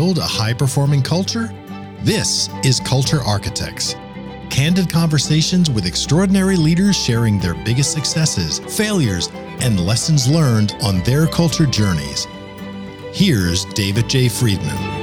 build a high-performing culture? This is Culture Architects. Candid conversations with extraordinary leaders sharing their biggest successes, failures, and lessons learned on their culture journeys. Here's David J. Friedman.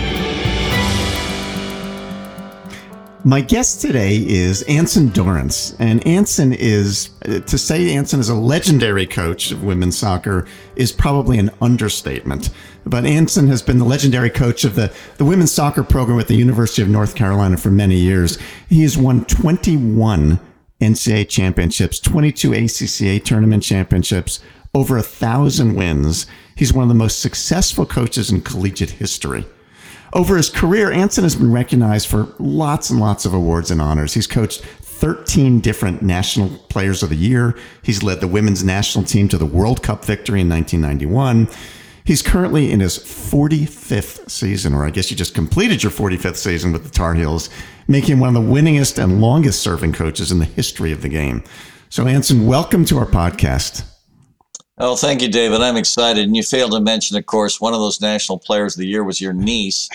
My guest today is Anson Dorrance, and Anson is a legendary coach of women's soccer is probably an understatement. But Anson has been the legendary coach of the women's soccer program at the University of North Carolina for many years. He has won 21 NCAA championships, 22 ACCA tournament championships, over 1,000 wins. He's one of the most successful coaches in collegiate history. Over his career, Anson has been recognized for lots and lots of awards and honors. He's coached 13 different National Players of the Year. He's led the women's national team to the World Cup victory in 1991. He's currently in his 45th season, or I guess you just completed your 45th season with the Tar Heels, making him one of the winningest and longest serving coaches in the history of the game. So Anson, welcome to our podcast. Oh, thank you, David. I'm excited. And you failed to mention, of course, one of those National Players of the Year was your niece.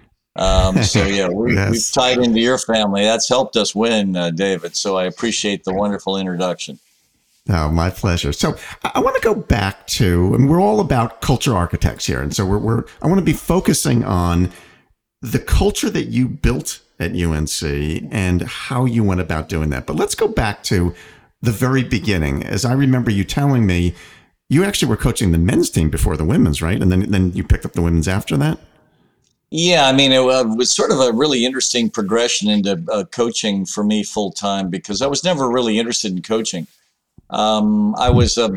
We've tied into your family. That's helped us win, David. So I appreciate the wonderful introduction. Oh, my pleasure. So I want to go back to, and we're all about culture architects here. And so I want to be focusing on the culture that you built at UNC and how you went about doing that. But let's go back to the very beginning. As I remember you telling me, you actually were coaching the men's team before the women's, right? And then you picked up the women's after that? Yeah, I mean, it was sort of a really interesting progression into coaching for me full time because I was never really interested in coaching. I was a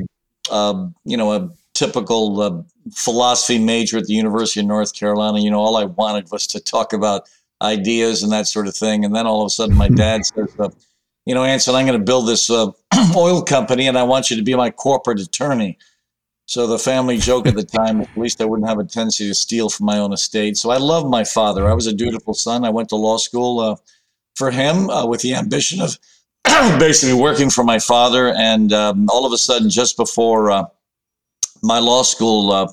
typical philosophy major at the University of North Carolina. You know, all I wanted was to talk about ideas and that sort of thing. And then all of a sudden my dad says, Anson, I'm going to build this oil company and I want you to be my corporate attorney. So the family joke at the time, at least I wouldn't have a tendency to steal from my own estate. So I loved my father. I was a dutiful son. I went to law school for him with the ambition of basically working for my father. And all of a sudden, just before my law school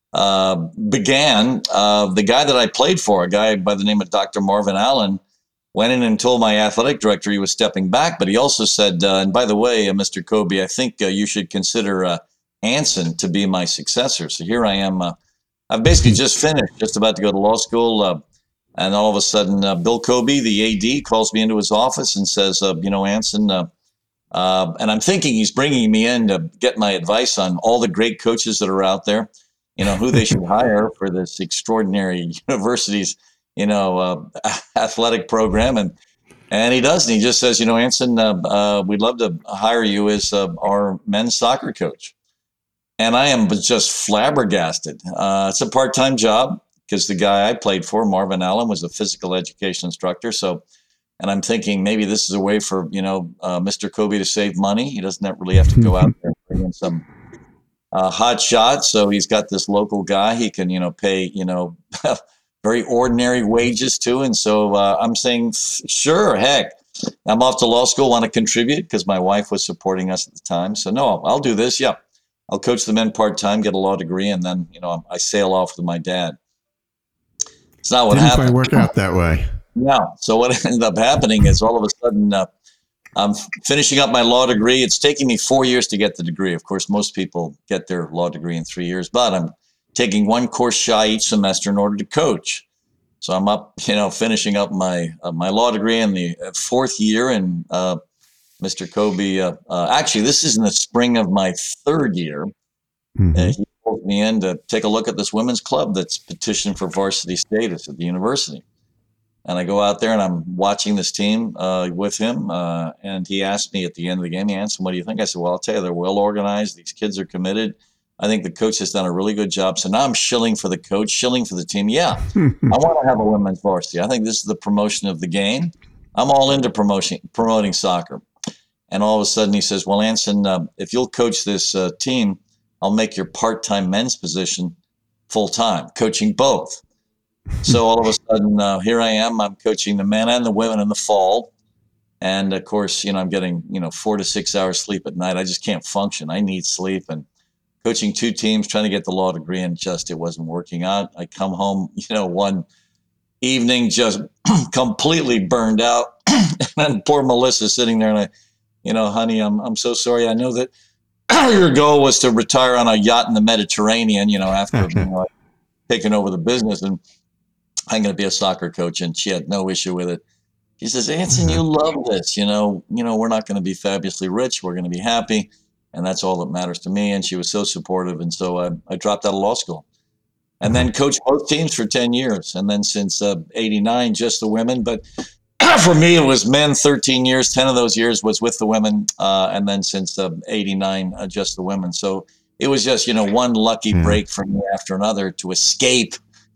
began, the guy that I played for, a guy by the name of Dr. Marvin Allen, went in and told my athletic director he was stepping back. But he also said, and by the way, Mr. Kobe, I think you should consider Anson to be my successor. So here I am. I've basically just finished, just about to go to law school. And all of a sudden, Bill Kobe, the AD, calls me into his office and says, Anson, and I'm thinking he's bringing me in to get my advice on all the great coaches that are out there, who they should hire for this extraordinary university's, athletic program. And he does. And he just says, Anson, we'd love to hire you as our men's soccer coach. And I am just flabbergasted. It's a part-time job because the guy I played for, Marvin Allen, was a physical education instructor. And I'm thinking maybe this is a way for, Mr. Kobe to save money. He doesn't really have to go out there and bring in some hot shots. So he's got this local guy he can, pay, very ordinary wages to. And so I'm saying, sure, heck, I'm off to law school, want to contribute because my wife was supporting us at the time. So no, I'll do this. Yeah. I'll coach the men part-time, get a law degree, and then, I sail off with my dad. It's not what happened. Didn't quite work out that way. No. So what ended up happening is all of a sudden I'm finishing up my law degree. It's taking me 4 years to get the degree. Of course, most people get their law degree in 3 years, but I'm taking one course shy each semester in order to coach. So I'm up, finishing up my law degree in the fourth year, and Mr. Kobe, actually, this is in the spring of my third year. Mm-hmm. He pulled me in to take a look at this women's club that's petitioned for varsity status at the university. And I go out there and I'm watching this team with him. And he asked me at the end of the game, Anson, what do you think? I said, well, I'll tell you, they're well organized. These kids are committed. I think the coach has done a really good job. So now I'm shilling for the coach, shilling for the team. Yeah, I want to have a women's varsity. I think this is the promotion of the game. I'm all into promoting soccer. And all of a sudden he says, well, Anson, if you'll coach this team, I'll make your part-time men's position full-time, coaching both. So all of a sudden, here I am. I'm coaching the men and the women in the fall. And of course, I'm getting, 4 to 6 hours sleep at night. I just can't function. I need sleep. And coaching 2 teams, trying to get the law degree, and just it wasn't working out. I come home, one evening just completely burned out. And then poor Melissa sitting there, and honey, I'm so sorry. I know that your goal was to retire on a yacht in the Mediterranean, after taking over the business, and I'm going to be a soccer coach. And she had no issue with it. She says, Anson, you love this. We're not going to be fabulously rich. We're going to be happy. And that's all that matters to me. And she was so supportive. And so I dropped out of law school and then coached both teams for 10 years. And then since 89, just the women. But for me, it was men 13 years. 10 of those years was with the women. And then since 89, just the women. So it was just, one lucky break for me after another to escape,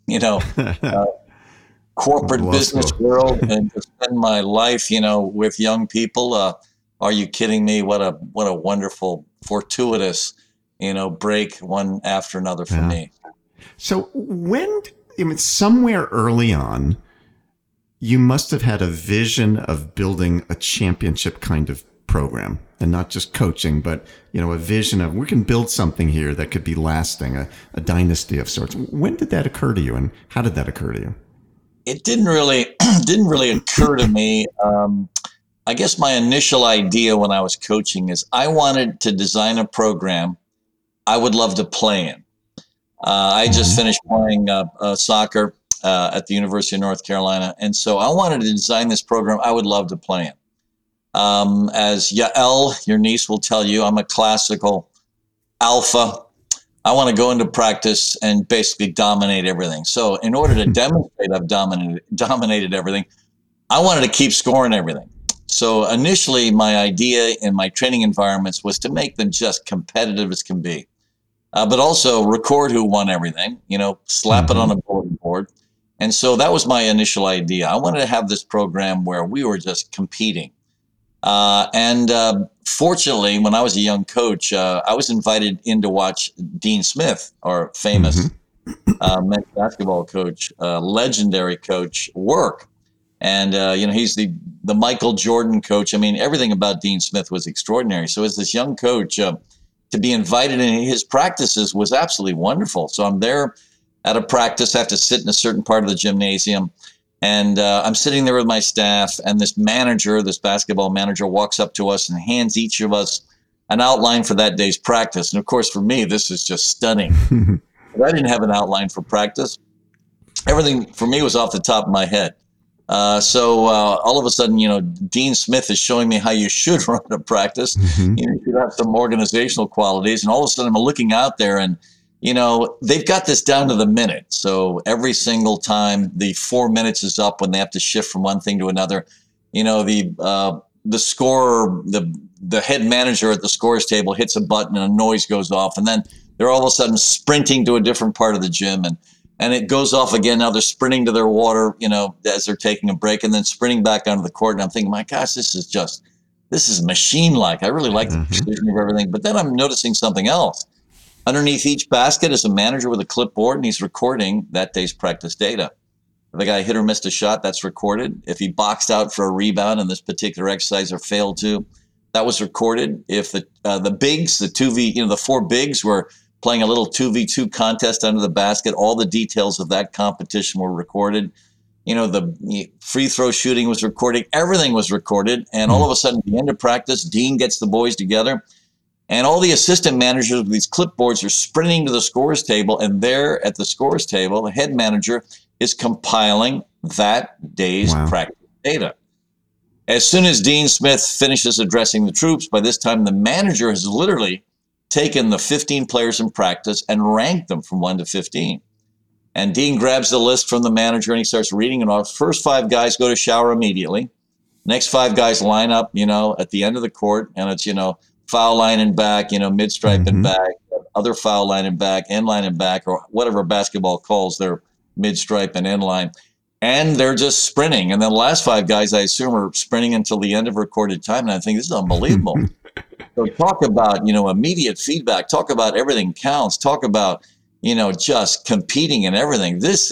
corporate business world and to spend my life, with young people. Are you kidding me? What a wonderful, fortuitous, break one after another for me. So somewhere early on, you must have had a vision of building a championship kind of program, and not just coaching, but, a vision of, we can build something here that could be lasting, a dynasty of sorts. When did that occur to you, and how did that occur to you? It didn't really occur to me. I guess my initial idea when I was coaching is I wanted to design a program I would love to play in. I just finished playing soccer at the University of North Carolina, and so I wanted to design this program I would love to play in. As Yael, your niece, will tell you, I'm a classical alpha. I want to go into practice and basically dominate everything. So in order to demonstrate I've dominated everything, I wanted to keep scoring everything. So initially, my idea in my training environments was to make them just competitive as can be, but also record who won everything, slap it on a bulletin board. And so that was my initial idea. I wanted to have this program where we were just competing. Fortunately, when I was a young coach, I was invited in to watch Dean Smith, our famous men's basketball coach, legendary coach, work. And, he's the Michael Jordan coach. I mean, everything about Dean Smith was extraordinary. So as this young coach, to be invited in his practices was absolutely wonderful. So I'm there at a practice. I have to sit in a certain part of the gymnasium. And I'm sitting there with my staff, and this basketball manager, walks up to us and hands each of us an outline for that day's practice. And of course, for me, this is just stunning. But I didn't have an outline for practice. Everything for me was off the top of my head. So all of a sudden, Dean Smith is showing me how you should run a practice. You should have some organizational qualities. And all of a sudden, I'm looking out there, and they've got this down to the minute. So every single time the 4 minutes is up when they have to shift from one thing to another, the scorer, the head manager at the scorer's table hits a button and a noise goes off. And then they're all of a sudden sprinting to a different part of the gym, and it goes off again. Now they're sprinting to their water, as they're taking a break, and then sprinting back onto the court. And I'm thinking, my gosh, this is machine-like. I really like the precision of everything. But then I'm noticing something else. Underneath each basket is a manager with a clipboard, and he's recording that day's practice data. If the guy hit or missed a shot, that's recorded. If he boxed out for a rebound in this particular exercise or failed to, that was recorded. If the bigs, the 2v, the 4 bigs were playing a little 2v2 contest under the basket, all the details of that competition were recorded. The free throw shooting was recorded. Everything was recorded. And all of a sudden, at the end of practice, Dean gets the boys together. And all the assistant managers with these clipboards are sprinting to the scorer's table, and there at the scorer's table, the head manager is compiling that day's practice data. As soon as Dean Smith finishes addressing the troops, by this time the manager has literally taken the 15 players in practice and ranked them from 1 to 15. And Dean grabs the list from the manager and he starts reading it off. First 5 guys go to shower immediately. Next 5 guys line up, at the end of the court, and it's, foul line and back, mid-stripe and back, other foul line and back, end line and back, or whatever basketball calls their mid-stripe and end line. And they're just sprinting. And then the last 5 guys, I assume, are sprinting until the end of recorded time. And I think this is unbelievable. So talk about, immediate feedback. Talk about everything counts. Talk about, just competing and everything. This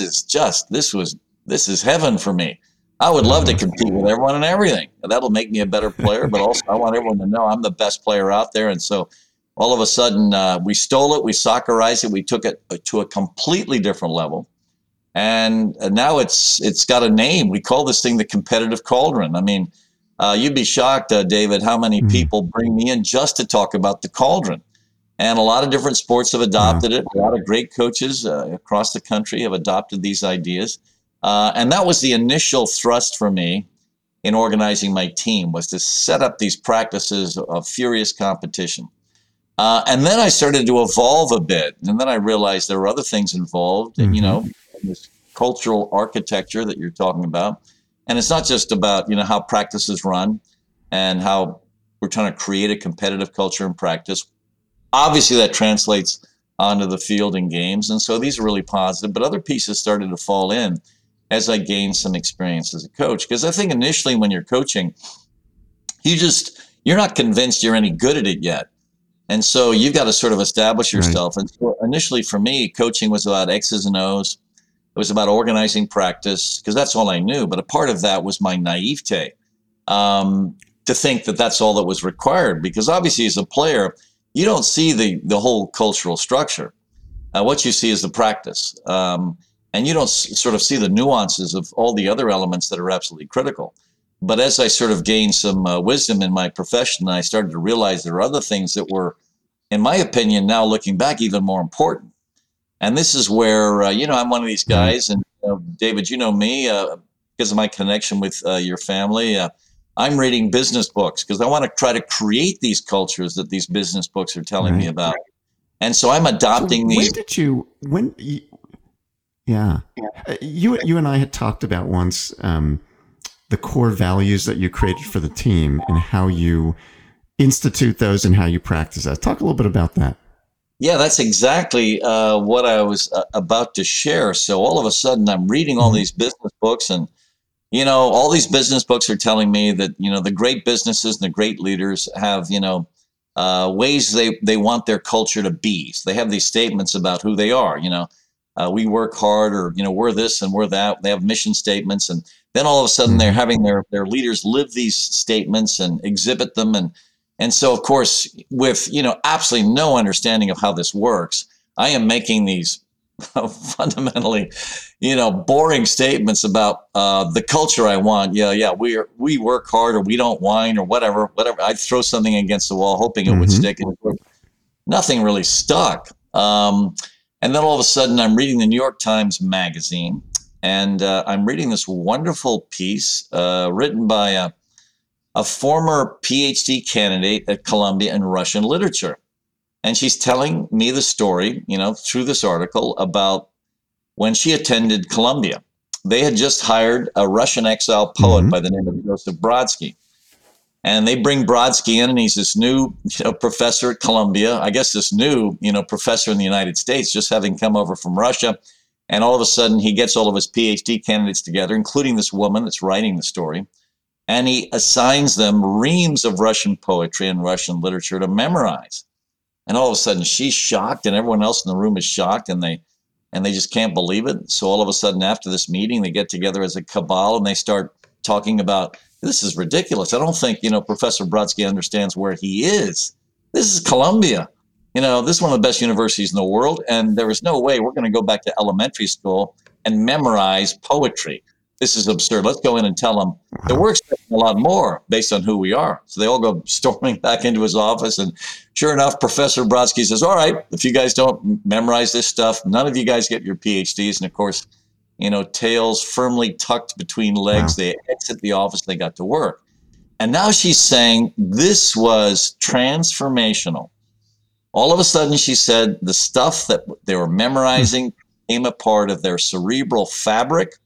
is heaven for me. I would love to compete with everyone and everything. That'll make me a better player, but also I want everyone to know I'm the best player out there. And so all of a sudden we stole it, we soccerized it, we took it to a completely different level. And now it's got a name. We call this thing the competitive cauldron. I mean, you'd be shocked, David, how many people bring me in just to talk about the cauldron. And a lot of different sports have adopted it. A lot of great coaches across the country have adopted these ideas. And that was the initial thrust for me in organizing my team, was to set up these practices of furious competition. And then I started to evolve a bit. And then I realized there were other things involved, and, this cultural architecture that you're talking about. And it's not just about, how practices run and how we're trying to create a competitive culture in practice. Obviously, that translates onto the field in games. And so these are really positive. But other pieces started to fall in as I gained some experience as a coach. Because I think initially when you're coaching, you're not convinced you're any good at it yet. And so you've got to sort of establish yourself. Right. And so initially for me, coaching was about X's and O's. It was about organizing practice, because that's all I knew. But a part of that was my naivete, to think that that's all that was required. Because obviously as a player, you don't see the whole cultural structure. What you see is the practice. And you don't sort of see the nuances of all the other elements that are absolutely critical. But as I sort of gained some wisdom in my profession, I started to realize there are other things that were, in my opinion, now looking back, even more important. And this is where, I'm one of these guys, and David, you know me, because of my connection with your family, I'm reading business books because I want to try to create these cultures that these business books are telling me about. And so I'm adopting these. You and I had talked about once the core values that you created for the team and how you institute those and how you practice that. Talk a little bit about that. Yeah, that's exactly what I was about to share. So all of a sudden I'm reading all these business books, and, all these business books are telling me that, the great businesses and the great leaders have, ways they want their culture to be. So they have these statements about who they are, we work hard, or, we're this and we're that. They have mission statements. And then all of a sudden they're having their leaders live these statements and exhibit them. And so, of course, with, absolutely no understanding of how this works, I am making these fundamentally, boring statements about the culture I want. We work hard, or we don't whine, or whatever. I'd throw something against the wall hoping it would stick, and nothing really stuck. And then all of a sudden I'm reading the New York Times Magazine, and I'm reading this wonderful piece written by a former PhD candidate at Columbia in Russian literature. And she's telling me the story, through this article about when she attended Columbia. They had just hired a Russian exile poet by the name of Joseph Brodsky. And they bring Brodsky in, and he's this new professor at Columbia. I guess this new professor in the United States, just having come over from Russia. And all of a sudden he gets all of his PhD candidates together, including this woman that's writing the story. And he assigns them reams of Russian poetry and Russian literature to memorize. And all of a sudden she's shocked, and everyone else in the room is shocked, and they just can't believe it. So all of a sudden after this meeting, they get together as a cabal, and they start talking about, this is ridiculous. I don't think, Professor Brodsky understands where he is. This is Columbia. This is one of the best universities in the world, and there is no way we're going to go back to elementary school and memorize poetry. This is absurd. Let's go in and tell them that we're expecting a lot more based on who we are. So they all go storming back into his office. And sure enough, Professor Brodsky says, all right, if you guys don't memorize this stuff, none of you guys get your PhDs. And of course, tails firmly tucked between legs. Wow. They exit the office. They got to work. And now she's saying this was transformational. All of a sudden, she said the stuff that they were memorizing became a part of their cerebral fabric.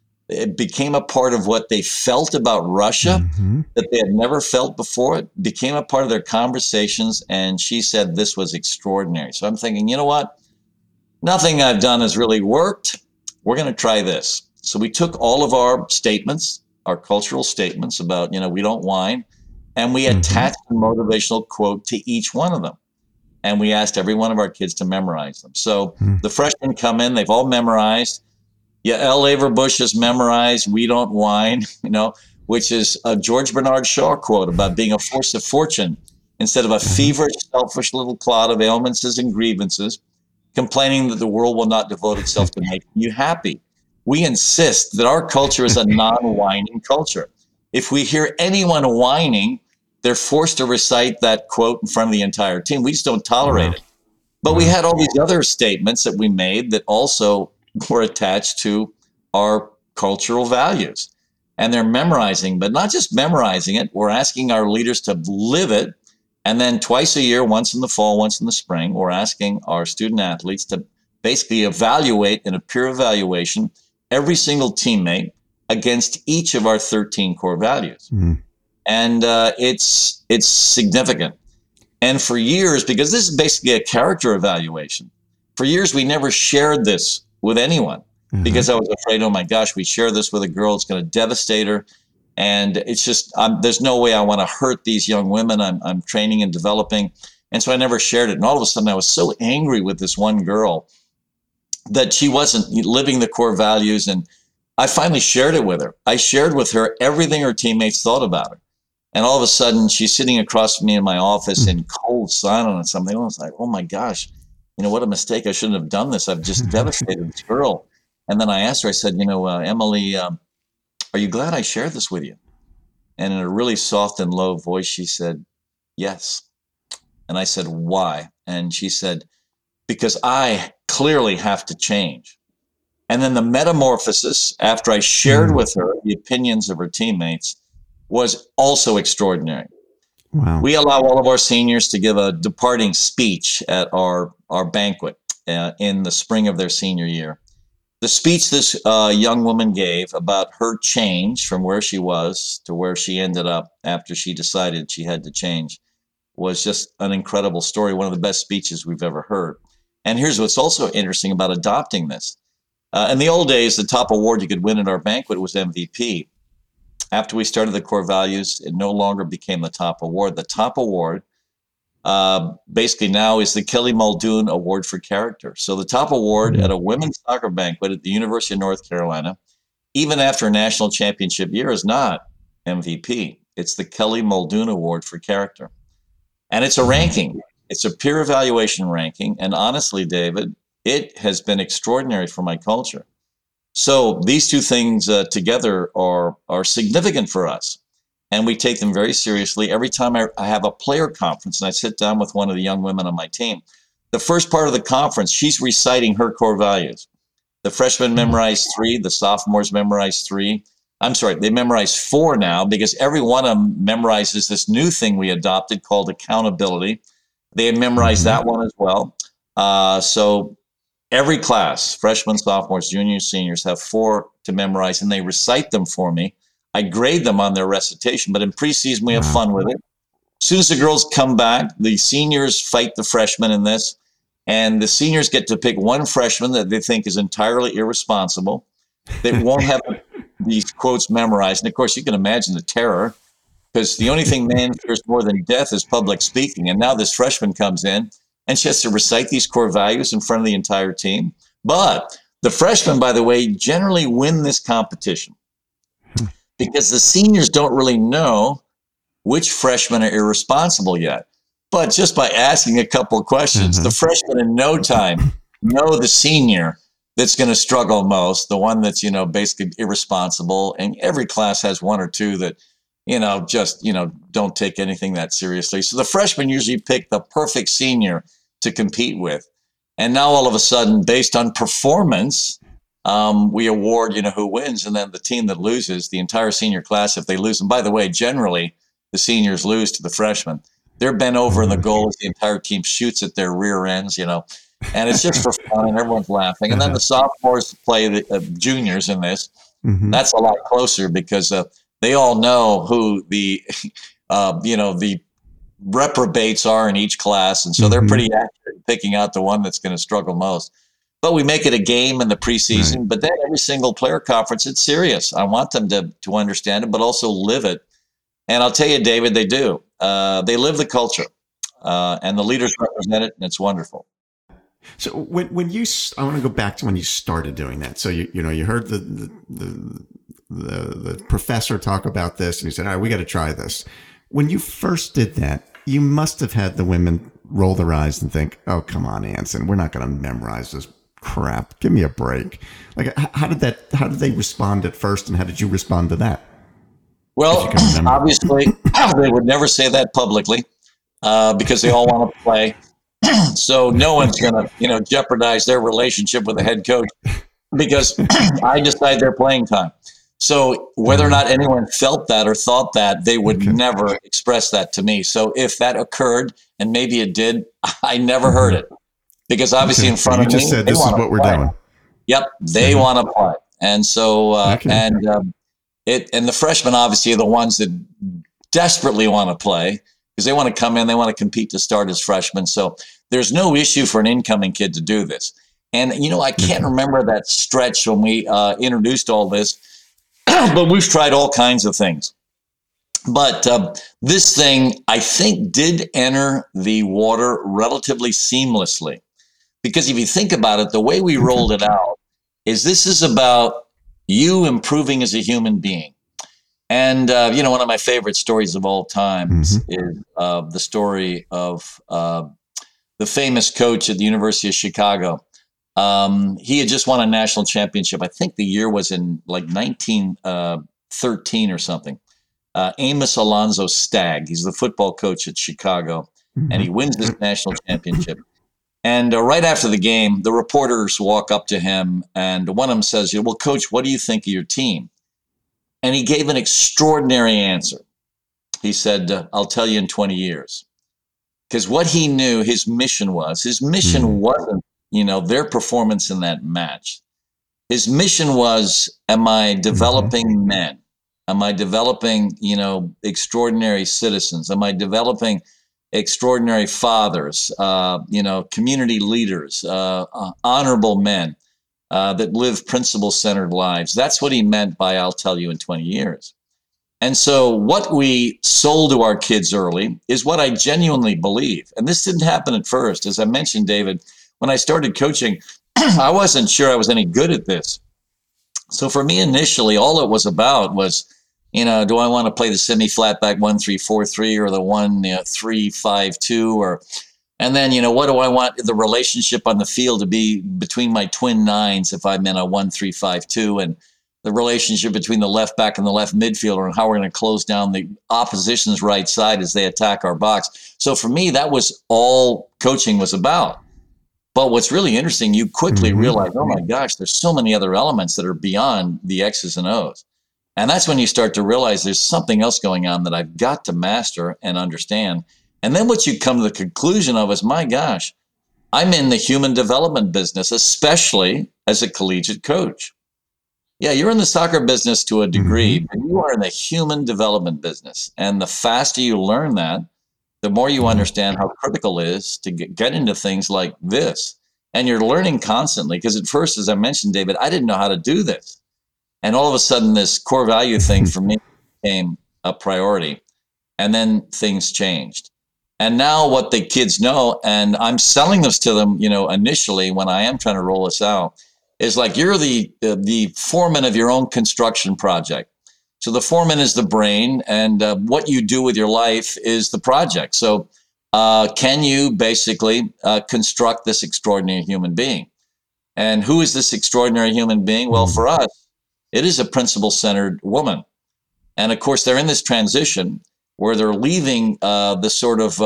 It became a part of what they felt about Russia that they had never felt before. It became a part of their conversations. And she said this was extraordinary. So I'm thinking, you know what? Nothing I've done has really worked. We're going to try this. So we took all of our statements, our cultural statements about, we don't whine, and we attached a motivational quote to each one of them. And we asked every one of our kids to memorize them. So the freshmen come in, they've all memorized. Yeah, L. Averbuch has memorized "We Don't Whine," which is a George Bernard Shaw quote about being a force of fortune instead of a feverish, selfish little clod of ailments and grievances, complaining that the world will not devote itself to making you happy. We insist that our culture is a non-whining culture. If we hear anyone whining, they're forced to recite that quote in front of the entire team. We just don't tolerate it. But we had all these other statements that we made that also were attached to our cultural values. And they're memorizing, but not just memorizing it. We're asking our leaders to live it. And then twice a year, once in the fall, once in the spring, we're asking our student athletes to basically evaluate in a peer evaluation every single teammate against each of our 13 core values. And it's significant. And for years, because this is basically a character evaluation, for years we never shared this with anyone because I was afraid, oh my gosh, we share this with a girl, it's going to devastate her. And it's just, there's no way I want to hurt these young women I'm training and developing. And so I never shared it. And all of a sudden I was so angry with this one girl that she wasn't living the core values. And I finally shared it with her. I shared with her everything her teammates thought about her. And all of a sudden she's sitting across from me in my office in cold silence. I was like, oh my gosh, what a mistake. I shouldn't have done this. I've just devastated this girl. And then I asked her, I said, Emily, are you glad I shared this with you? And in a really soft and low voice, she said, yes. And I said, why? And she said, because I clearly have to change. And then the metamorphosis, after I shared with her the opinions of her teammates, was also extraordinary. Wow. We allow all of our seniors to give a departing speech at our banquet in the spring of their senior year. The speech this young woman gave about her change from where she was to where she ended up after she decided she had to change was just an incredible story, one of the best speeches we've ever heard. And here's what's also interesting about adopting this. In the old days, the top award you could win at our banquet was MVP. After we started the core values, it no longer became the top award. The top award basically now is the Kelly Muldoon Award for Character. So the top award at a women's soccer banquet at the University of North Carolina, even after a national championship year, is not MVP. It's the Kelly Muldoon Award for Character. And it's a ranking. It's a peer evaluation ranking. And honestly, David, it has been extraordinary for my culture. So these two things together are significant for us. And we take them very seriously. Every time I have a player conference and I sit down with one of the young women on my team, the first part of the conference, she's reciting her core values. The freshmen memorize 3, the sophomores memorize 3. I'm sorry, they memorize 4 now because every one of them memorizes this new thing we adopted called accountability. They memorize that one as well. So every class, freshmen, sophomores, juniors, seniors, have 4 to memorize, and they recite them for me. I grade them on their recitation, but in preseason, we have fun with it. As soon as the girls come back, the seniors fight the freshmen in this, and the seniors get to pick one freshman that they think is entirely irresponsible. They won't have these quotes memorized. And of course, you can imagine the terror, because the only thing man fears more than death is public speaking. And now this freshman comes in, and she has to recite these core values in front of the entire team. But the freshmen, by the way, generally win this competition, because the seniors don't really know which freshmen are irresponsible yet. But just by asking a couple of questions, the freshmen in no time know the senior that's going to struggle most, the one that's, basically irresponsible. And every class has 1 or 2 that, just, don't take anything that seriously. So the freshmen usually pick the perfect senior to compete with. And now all of a sudden, based on performance, we award, who wins, and then the team that loses, the entire senior class, if they lose. And by the way, generally the seniors lose to the freshmen. They're bent over in the goal as the entire team shoots at their rear ends, and it's just for fun and everyone's laughing. And then the sophomores play the juniors in this. That's a lot closer because they all know who the, the reprobates are in each class. And so they're pretty accurate in picking out the one that's going to struggle most. But we make it a game in the preseason, but then every single player conference, it's serious. I want them to understand it, but also live it. And I'll tell you, David, they do. They live the culture, and the leaders represent it, and it's wonderful. So when you, I want to go back to when you started doing that. So you heard the professor talk about this, and you said, "All right, we got to try this." When you first did that, you must have had the women roll their eyes and think, "Oh, come on, Anson, we're not going to memorize this crap. Give me a break." Like, how did they respond at first, and how did you respond to that? Well, obviously, they would never say that publicly because they all want to play. So no one's going to, jeopardize their relationship with the head coach because I decide their playing time. So whether or not anyone felt that or thought that, they would never express that to me. So if that occurred, and maybe it did, I never heard it because obviously in front of me, you just said, "This is what we're doing." Yep, they want to play, and so and the freshmen obviously are the ones that desperately want to play because they want to come in, they want to compete to start as freshmen. So there's no issue for an incoming kid to do this. And I can't remember that stretch when we introduced all this, but we've tried all kinds of things. But this thing, I think, did enter the water relatively seamlessly. Because if you think about it, the way we rolled it out is this is about you improving as a human being. And, one of my favorite stories of all times is the story of the famous coach at the University of Chicago. He had just won a national championship. I think the year was in like 1913 or something. Amos Alonzo Stagg. He's the football coach at Chicago, and he wins this national championship. And right after the game, the reporters walk up to him, and one of them says, "Well, Coach, what do you think of your team?" And he gave an extraordinary answer. He said, "I'll tell you in 20 years." Because what he knew his mission wasn't, their performance in that match. His mission was, am I developing men? Am I developing, extraordinary citizens? Am I developing extraordinary fathers, community leaders, honorable men that live principle-centered lives? That's what he meant by "I'll tell you in 20 years." And so what we sold to our kids early is what I genuinely believe. And this didn't happen at first. As I mentioned, David, when I started coaching, I wasn't sure I was any good at this. So for me, initially, all it was about was, do I want to play the semi-flat back 1-3-4-3 or the 1-3-5-2 and then, what do I want the relationship on the field to be between my twin nines if I'm in a 1-3-5-2 and the relationship between the left back and the left midfielder and how we're going to close down the opposition's right side as they attack our box. So for me, that was all coaching was about. But what's really interesting, you quickly realize, oh my gosh, there's so many other elements that are beyond the X's and O's. And that's when you start to realize there's something else going on that I've got to master and understand. And then what you come to the conclusion of is, my gosh, I'm in the human development business, especially as a collegiate coach. Yeah, you're in the soccer business to a degree, but you are in the human development business. And the faster you learn that, the more you understand how critical it is to get into things like this. And you're learning constantly, because at first, as I mentioned, David, I didn't know how to do this. And all of a sudden, this core value thing for me became a priority. And then things changed. And now what the kids know, and I'm selling this to them, initially when I am trying to roll this out, is like you're the foreman of your own construction project. So the foreman is the brain, and what you do with your life is the project. So can you basically construct this extraordinary human being? And who is this extraordinary human being? Well, for us, it is a principle-centered woman. And of course, they're in this transition where they're leaving the sort of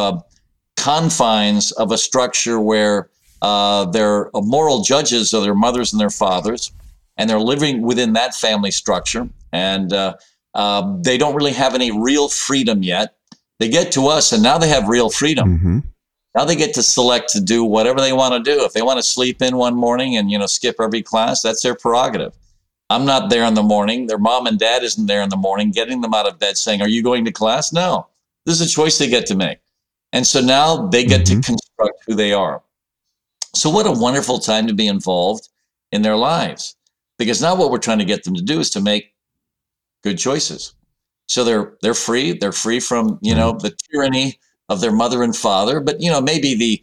confines of a structure where they're moral judges of their mothers and their fathers, and they're living within that family structure. And they don't really have any real freedom yet. They get to us, and now they have real freedom. Now they get to select to do whatever they want to do. If they want to sleep in one morning and, skip every class, that's their prerogative. I'm not there in the morning. Their mom and dad isn't there in the morning, getting them out of bed saying, "Are you going to class?" No, this is a choice they get to make. And so now they get to construct who they are. So what a wonderful time to be involved in their lives, because now what we're trying to get them to do is to make good choices. So they're free. They're free from, the tyranny of their mother and father, but, maybe the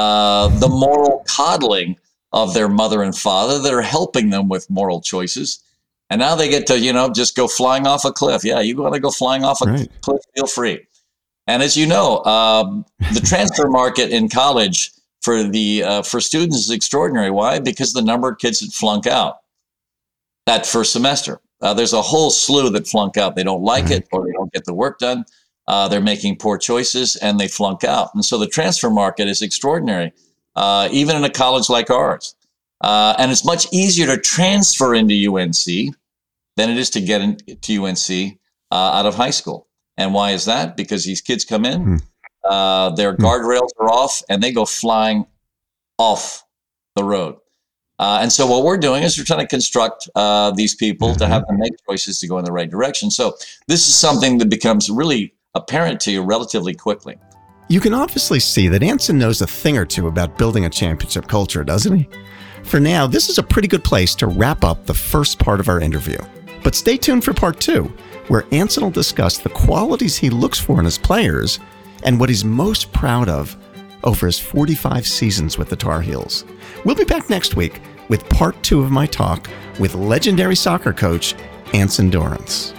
moral coddling of their mother and father that are helping them with moral choices. And now they get to, just go flying off a cliff. Yeah, you want to go flying off a cliff, feel free. And as you know, the transfer market in college for students is extraordinary. Why? Because the number of kids that flunk out that first semester. There's a whole slew that flunk out. They don't like it, or they don't get the work done. They're making poor choices and they flunk out. And so the transfer market is extraordinary, even in a college like ours. And it's much easier to transfer into UNC than it is to get into UNC out of high school. And why is that? Because these kids come in, their guardrails are off, and they go flying off the road. And so what we're doing is we're trying to construct these people to have them make choices to go in the right direction. So this is something that becomes really apparent to you relatively quickly. You can obviously see that Anson knows a thing or two about building a championship culture, doesn't he? For now, this is a pretty good place to wrap up the first part of our interview. But stay tuned for part 2, where Anson will discuss the qualities he looks for in his players and what he's most proud of over his 45 seasons with the Tar Heels. We'll be back next week with part 2 of my talk with legendary soccer coach Anson Dorrance.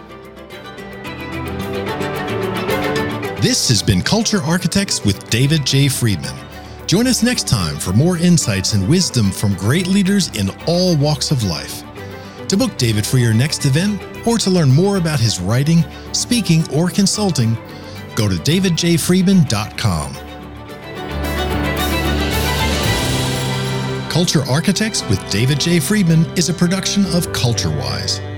This has been Culture Architects with David J. Friedman. Join us next time for more insights and wisdom from great leaders in all walks of life. To book David for your next event or to learn more about his writing, speaking, or consulting, go to davidjfriedman.com. Culture Architects with David J. Friedman is a production of CultureWise.